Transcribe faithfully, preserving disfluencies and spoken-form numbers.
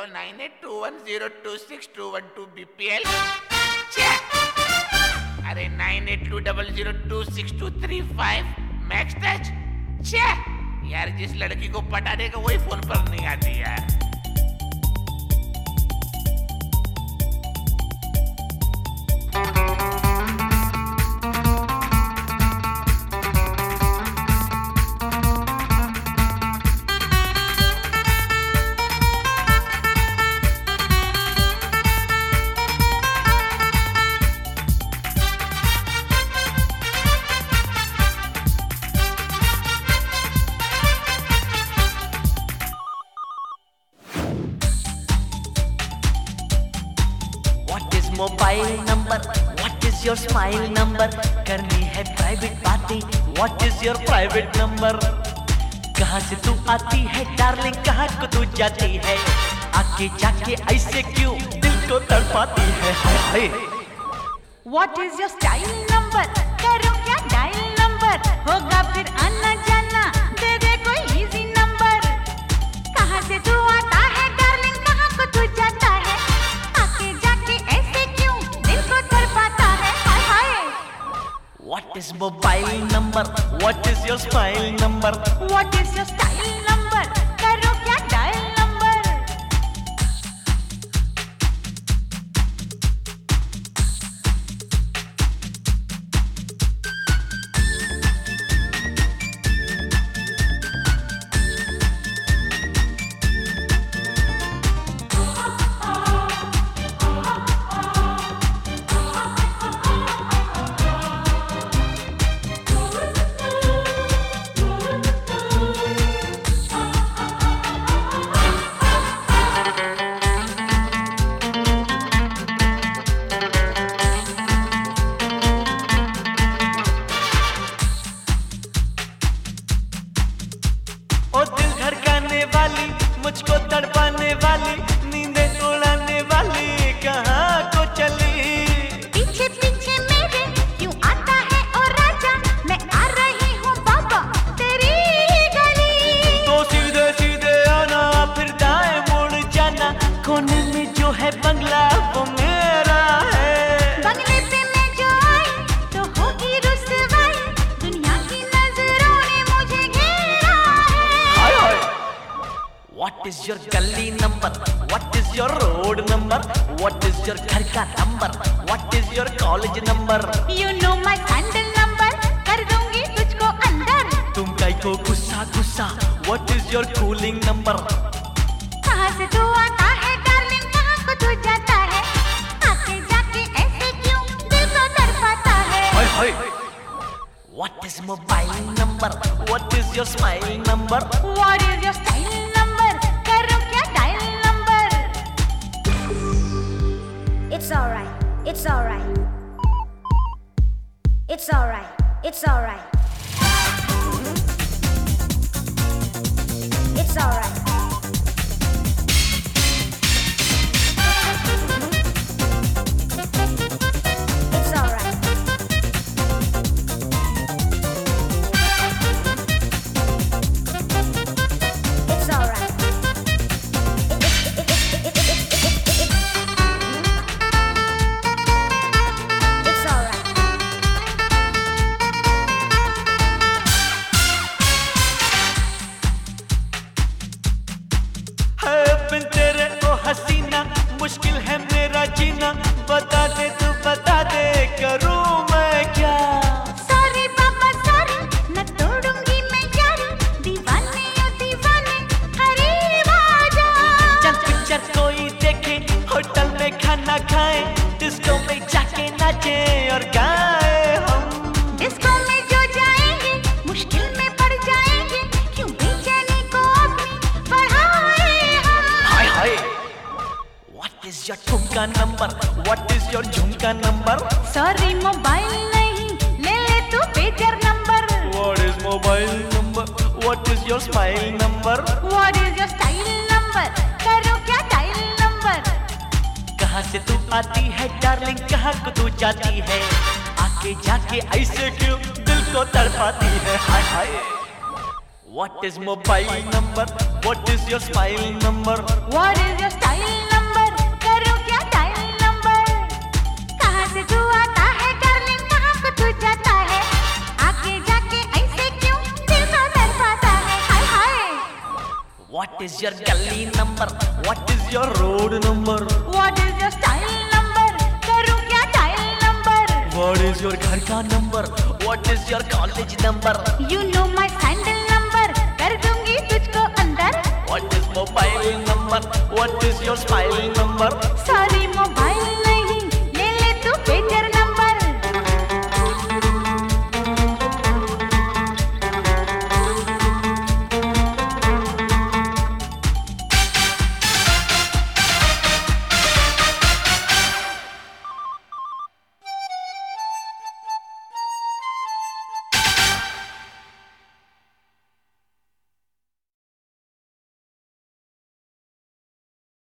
Hello nine eight two one zero two six two one two B P L. अरे nine eight two double zero two six two three five max touch. छे यार, जिस लड़की को पटाने का वही फोन पर नहीं आती यार। Mobile number, what is your smile number, करनी है प्राइवेट बातें, what is your private number, कहाँ से तू आती है डार्लिंग, कहाँ को तू जाती है, आके जाके ऐसे क्यों दिल को तड़पाती है, हाय हाय। What is your style number, करो क्या डायल नंबर, होगा फिर आना जाना, दे दे कोई इजी नंबर, कहाँ से तू आता है डार्लिंग, कहाँ को तू जाता है, आके जाके ऐसे क्यों दिल को तड़पाता है, हाय हाय। What is mobile number? What is your smile number? What is your style number? करो क्या डायल नंबर। मुझको तड़पाने वाली, नींदें उड़ाने वाली, कहाँ को चली, पीछे पीछे मेरे क्यों आता है ओ राजा, मैं आ रही हूँ बाबा तेरी गली, तो सीधे सीधे आना फिर दाएं मुड़ जाना, कोने में जो है बंगला वो मेरा है, बंगले पे मैं जो आई तो होगी रुसवाई, दुनिया की नजरों ने मुझे घेरा है, हाय हाय। What is your गली number, what is your road number, what is your घर का number, what is your college number, you know my sandal number, कर दूंगी तुझको अंदर, तुम कई को गुस्सा गुस्सा, what is your cooling number, कहाँ से तू आता है डार्लिंग, कहाँ को तू जाता है, आके जाके ऐसे क्यों दिल को तड़पाता है, हाय हाय। What is mobile number, what is your smile number, what is your style number, करो क्या dial number. It's alright, it's alright, it's alright, it's alright, it's alright. मुश्किल है मेरा जीना, बता दे तू बता दे, करूं मैं क्या, सॉरी बाबा सॉरी, न तोड़ूंगी मैं यारी, दीवाने ओ दीवाने करीब आजा, चल पिक्चर कोई देखे, होटल में खाना खाए, डिस्को में जाके नाचे और गाए हम, डिस्को में जो जाएंगे मुश्किल में पड़ जाएंगे, क्यों बेचैनी को अपनी बढ़ाए हम, हाय हाय। What is your ठुमका नंबर, what is your झुमका नंबर, सॉरी मोबाइल नहीं, ले ले तू pager number, what is mobile number, what is your smile number, what is your style number, करो क्या डायल नंबर, कहाँ से तू आती है डार्लिंग, कहाँ को तू जाती है, आके जाके ऐसे क्यों दिल को तड़पाती है, हाय हाय। What is mobile number, what is your smile number, what is your style is your gully number? What is your road number? What is your style number? करूँ क्या dial number? What is your घर का number? What is your college number? You know my sandal number. कर दूंगी तुझको अंदर. What is mobile number? What is your smile number? Sorry mobile